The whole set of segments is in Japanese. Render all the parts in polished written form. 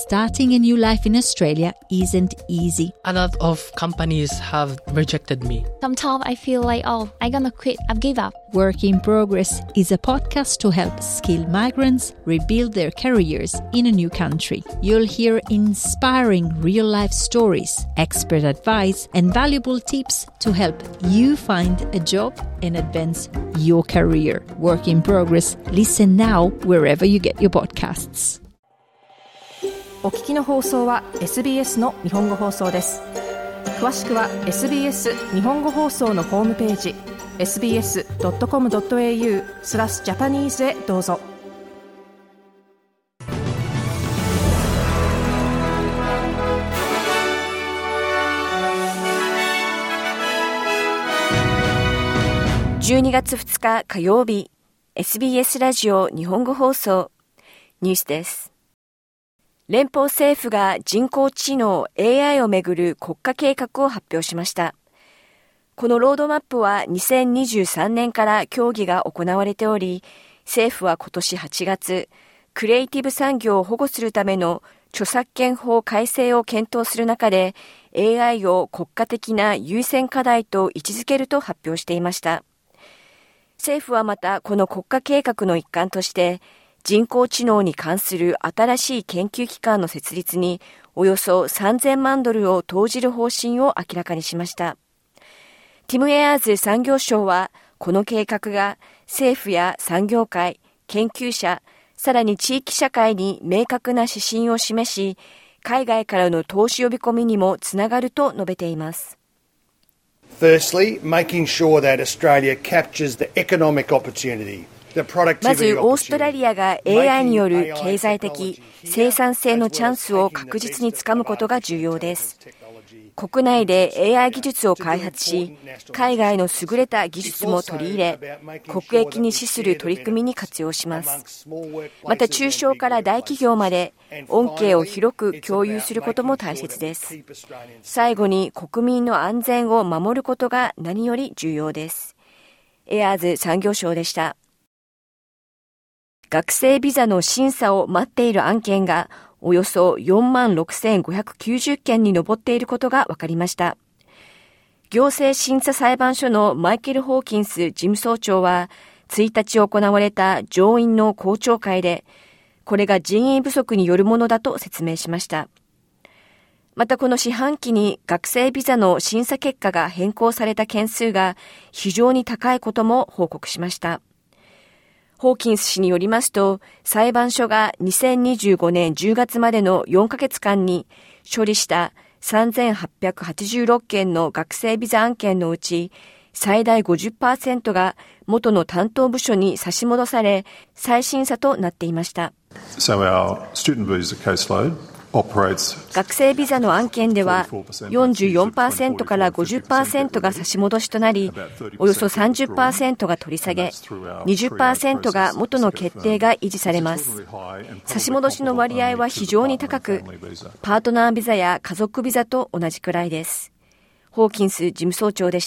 starting a new life in Australia isn't easy. A lot of companies have rejected me. Sometimes I feel like, I'm gonna quit, I've given up. Work in Progress is a podcast to help skilled migrants rebuild their careers in a new country. You'll hear inspiring real-life stories, expert advice, and valuable tips to help you find a job and advance your career. Work in Progress. Listen now wherever you get your podcasts. お聞きの放送は SBS の日本語放送です。詳しくは SBS 日本語放送のホームページ sbs.com.au/Japanese へどうぞ。12月2日火曜日、SBS ラジオ日本語放送ニュースです。連邦政府が人工知能 AI をめぐる国家計画を発表しました。このロードマップは2023年から協議が行われており、政府は今年8月、クリエイティブ産業を保護するための著作権法改正を検討する中で、AI を国家的な優先課題と位置づけると発表していました。政府はまたこの国家計画の一環として、人工知能に関する新しい研究機関の設立におよそ$3000万を投じる方針を明らかにしました。ティム・エアーズ産業省は、この計画が政府や産業界、研究者、さらに地域社会に明確な指針を示し、海外からの投資呼び込みにもつながると述べています。 Firstly, making sure that Australia captures the economic opportunity. まずオーストラリアが AI による経済的生産性のチャンスを確実につかむことが重要です。国内で AI 技術を開発し、海外の優れた技術も取り入れ、国益に資する取り組みに活用します。また中小から大企業まで恩恵を広く共有することも大切です。最後に国民の安全を守ることが何より重要です。エアーズ産業省でした。学生ビザの審査を待っている案件がおよそ46,590件に上っていることが分かりました。行政審査裁判所のマイケル・ホーキンス事務総長は1日行われた上院の公聴会で、これが人員不足によるものだと説明しました。またこの四半期に学生ビザの審査結果が変更された件数が非常に高いことも報告しました。ホーキンス氏によりますと、裁判所が2025年10月までの4ヶ月間に処理した3,886件の学生ビザ案件のうち、最大 50% が元の担当部署に差し戻され、再審査となっていました。 So our student visa caseload 学生ビザの案件では 44% から 50% が差し戻しとなり、およそ 30% が取り下げ、20% が元の決定が維持されます。差し戻しの割合は非常に高く、パートナービザや家族ビザと同じくらいです。ホーキンス事務総長でした。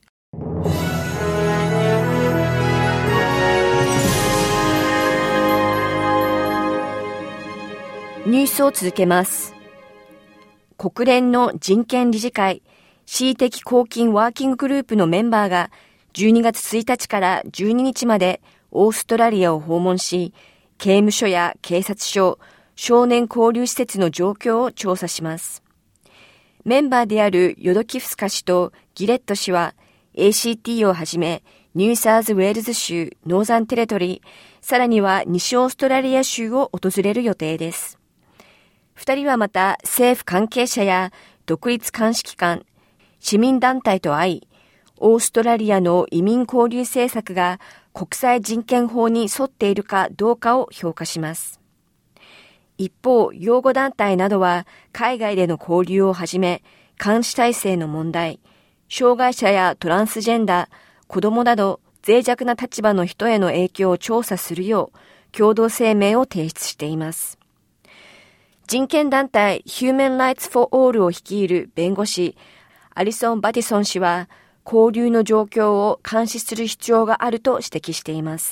ニュースを続けます。国連の人権理事会恣意的拘禁ワーキンググループのメンバーが12月1日から12日までオーストラリアを訪問し、刑務所や警察署、少年交流施設の状況を調査します。メンバーであるヨドキフスカ氏とギレット氏は ACT をはじめニューサウスウェールズ州、ノーザンテレトリー、さらには西オーストラリア州を訪れる予定です。二人はまた政府関係者や独立監視機関、市民団体と会い、オーストラリアの移民交流政策が国際人権法に沿っているかどうかを評価します。一方、擁護団体などは海外での交流をはじめ、監視体制の問題、障害者やトランスジェンダー、子どもなど脆弱な立場の人への影響を調査するよう共同声明を提出しています。人権団体 Human Rights for All を率いる弁護士アリソン・バティソン氏は交流の状況を監視する必要があると指摘しています。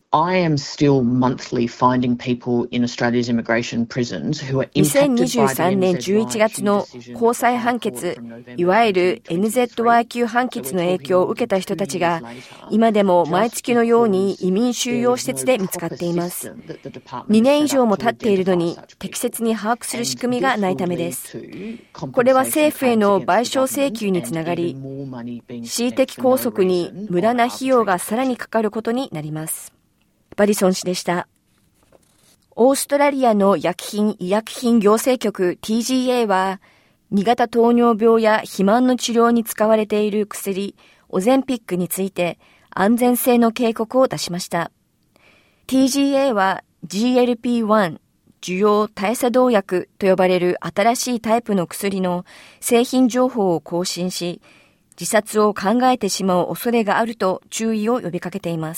I am still monthly finding people in Australia's immigration prisons who are impacted by the 2023年11月の高裁判決、いわゆる NZY 級判決の影響を受けた人たちが、今でも毎月のように移民収容施設で見つかっています。2年以上も経っているのに、適切に把握する仕組みがないためです。これは政府への賠償請求につながり、恣意的拘束に無駄な費用がさらにかかることになります。バディソン氏でした。オーストラリアの薬品・医薬品行政局 TGA は、2型糖尿病や肥満の治療に使われている薬、オゼンピックについて安全性の警告を出しました。TGA は GLP-1、受容代謝動薬と呼ばれる新しいタイプの薬の製品情報を更新し、自殺を考えてしまう恐れがあると注意を呼びかけています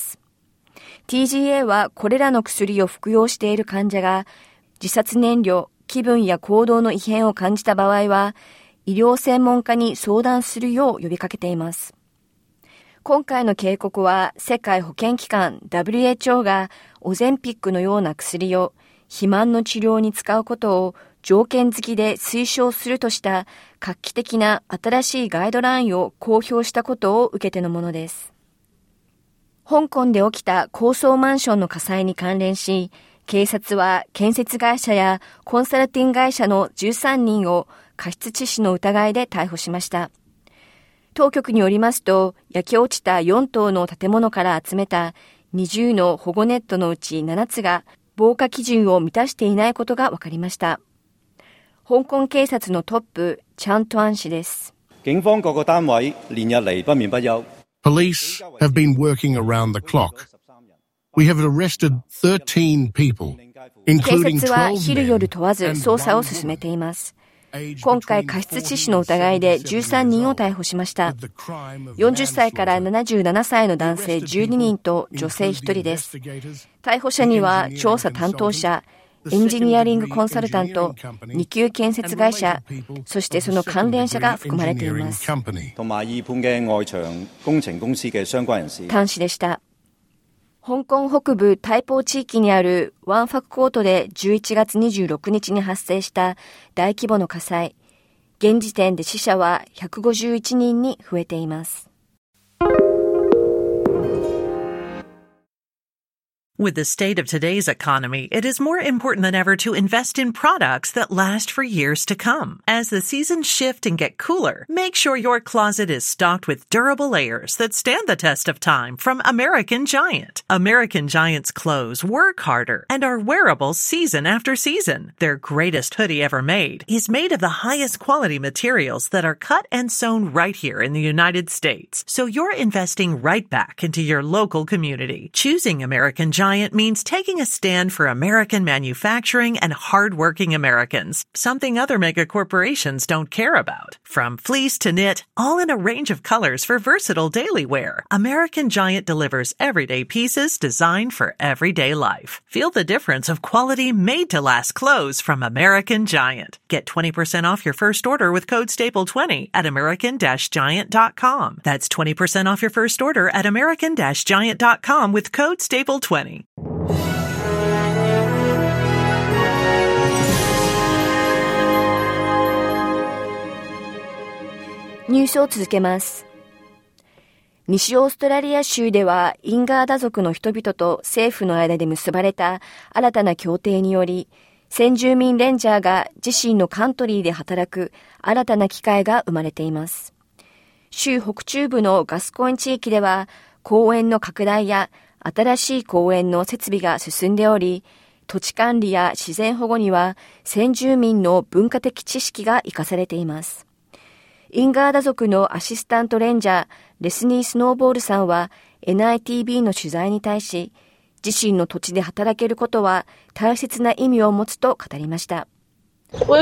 。TGA はこれらの薬を服用している患者が自殺念慮、気分や行動の異変を感じた場合は医療専門家に相談するよう呼びかけています。今回の警告は世界保健機関 WHO がオゼンピックのような薬を肥満の治療に使うことを条件付きで推奨するとした画期的な新しいガイドラインを公表したことを受けてのものです。香港で起きた高層マンションの火災に関連し、警察は建設会社やコンサルティング会社の13人を過失致死の疑いで逮捕しました。当局によりますと、焼け落ちた4棟の建物から集めた20の保護ネットのうち7つが防火基準を満たしていないことが分かりました。香港警察のトップ、チャン・トゥアン氏です。 警方各個單位連日嚟不眠不休。 Police have been working around the clock. We have arrested 13 people, 警 including 察は 12 昼夜問わ men ず and 捜査を one 進めています。 aged 今回 between 過失致死の疑いで13人を逮捕しました。 with the crime of 40歳から manslaughter. 77歳の男性12人と女性1人です。逮捕者には調査担当者、エンジニアリングコンサルタント、2級建設会社、そしてその関連者が含まれています。 同埋二判嘅外牆工程公司嘅相關人士。 譚氏でした。香港北部台北地域にあるワンファクコートで11月26日に発生した大規模の火災。現時点で死者は151人に増えています。 With the state of today's economy, it is more important than ever to invest in products that last for years to come. As the seasons shift and get cooler, make sure your closet is stocked with durable layers that stand the test of time from American Giant. American Giant's clothes work harder and are wearable season after season. Their greatest hoodie ever made is made of the highest quality materials that are cut and sewn right here in the United States. So you're investing right back into your local community. Choosing American Giant means taking a stand for American manufacturing and hardworking Americans, something other mega corporations don't care about. From fleece to knit, all in a range of colors for versatile daily wear, American Giant delivers everyday pieces designed for everyday life. Feel the difference of quality made-to-last clothes from American Giant. Get 20% off your first order with code STAPLE20 at american-giant.com. That's 20% off your first order at american-giant.com with code STAPLE20. ニュースを続けます。西オーストラリア州ではインガーダ族の人々と政府の間で結ばれた新たな協定により、先住民レンジャーが自身のカントリーで働く新たな機会が生まれています。州北中部のガスコイン地域では公園の拡大や新しい公園の設備が進んでおり、土地管理や自然保護には先住民の文化的知識が生かされています。インガーダ族のアシスタントレンジャー、レスニー・スノーボールさんは NITV の取材に対し、自身の土地で働けることは大切な意味を持つと語りました。祖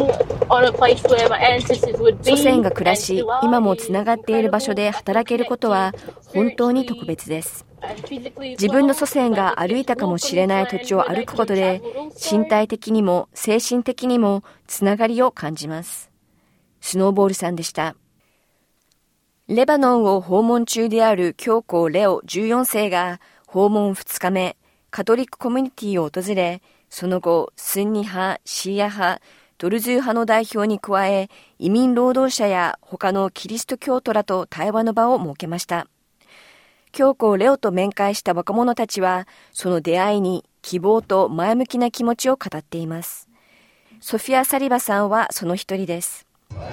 先が暮らし、今もつながっている場所で働けることは本当に特別です。自分の祖先が歩いたかもしれない土地を歩くことで、身体的にも精神的にもつながりを感じます。スノーボールさんでした。レバノンを訪問中である教皇レオ14世が訪問2日目、カトリックコミュニティを訪れ、その後、スンニ派、シーア派、ドルズー派の代表に加え、移民労働者や他のキリスト教徒らと対話の場を設けました。教皇レオと面会した若者たちは、その出会いに希望と前向きな気持ちを語っています。ソフィア・サリバさんはその一人です。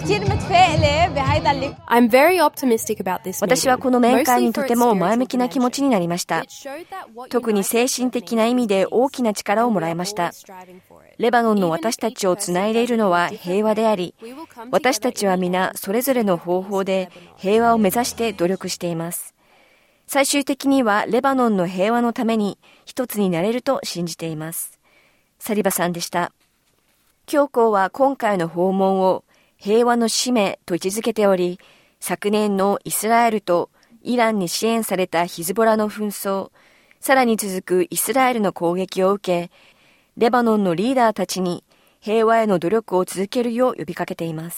私はこの面会にとても前向きな気持ちになりました。特に精神的な意味で大きな力をもらいました。レバノンの私たちをつないでいるのは平和であり、私たちは皆それぞれの方法で平和を目指して努力しています。最終的にはレバノンの平和のために一つになれると信じています。サリバさんでした。教皇は今回の訪問を平和の使命と位置づけており、昨年のイスラエルとイランに支援されたヒズボラの紛争、さらに続くイスラエルの攻撃を受け、レバノンのリーダーたちに平和への努力を続けるよう呼びかけています。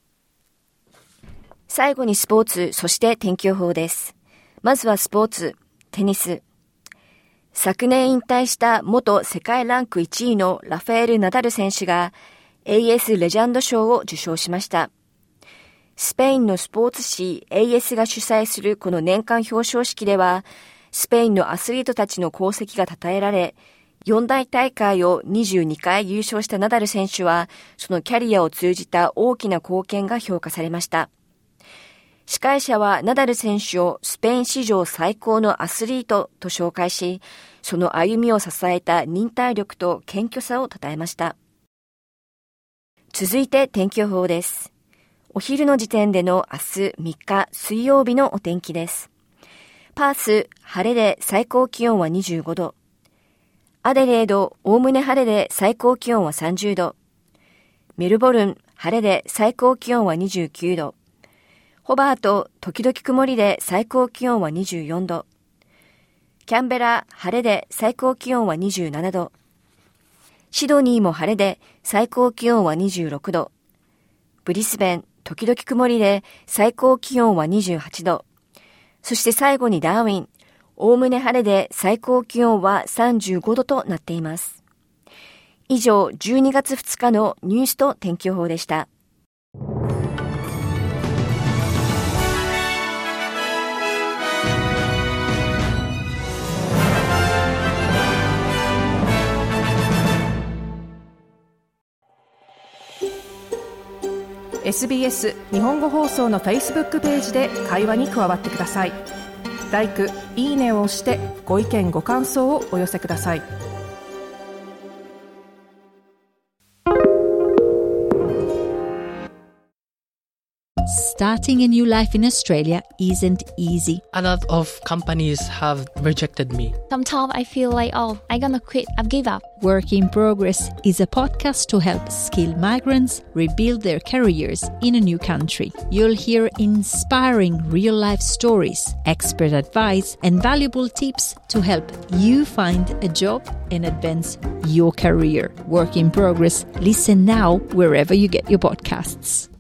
最後にスポーツ、そして天気予報です。まずはスポーツ、テニス。昨年引退した元世界ランク1位のラファエル・ナダル選手がAS レジェンド賞を受賞しました。スペインのスポーツ誌 AS が主催するこの年間表彰式では、スペインのアスリートたちの功績が称えられ、四大大会を22回優勝したナダル選手は、そのキャリアを通じた大きな貢献が評価されました。司会者はナダル選手をスペイン史上最高のアスリートと紹介し、その歩みを支えた忍耐力と謙虚さを称えました。続いて天気予報です。お昼の時点での明日3日水曜日のお天気です。パース、晴れで最高気温は25度。アデレード、おおむね晴れで最高気温は30度。メルボルン、晴れで最高気温は29度。ホバート、時々曇りで最高気温は24度。キャンベラ、晴れで最高気温は27度。シドニーも晴れで最高気温は26度。ブリスベン、時々曇りで最高気温は28度。そして最後にダーウィン、おおむね晴れで最高気温は35度となっています。以上、12月2日のニュースと天気予報でした。 SBS 日本語放送の Facebook ページで会話に加わってください。LIKE、いいねを押してご意見ご感想をお寄せください。 Starting a new life in Australia isn't easy. A lot of companies have rejected me. Sometimes I feel like, I'm gonna quit. I've give up. Work in Progress is a podcast to help skilled migrants rebuild their careers in a new country. You'll hear inspiring real-life stories, expert advice, and valuable tips to help you find a job and advance your career. Work in Progress. Listen now wherever you get your podcasts.